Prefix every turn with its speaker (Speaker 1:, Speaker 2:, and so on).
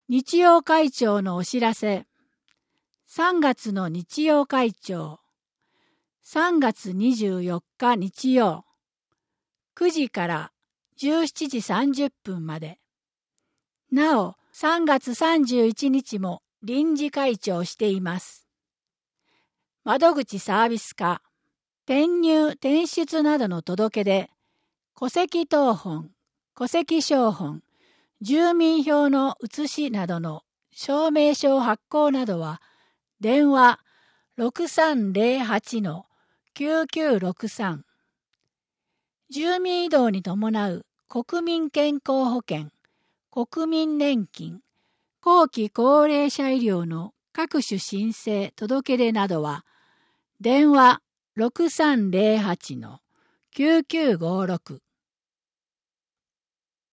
Speaker 1: 日曜会長のお知らせ。3月の日曜会長。3月24日日曜。9時から17時30分まで。なお、3月31日も臨時会長しています。窓口サービス課、転入・転出などの届け出、戸籍謄本、戸籍抄本、住民票の写しなどの証明書発行などは、電話 6308-9963。住民移動に伴う国民健康保険、国民年金、後期高齢者医療の各種申請届け出などは、電話 6308-9956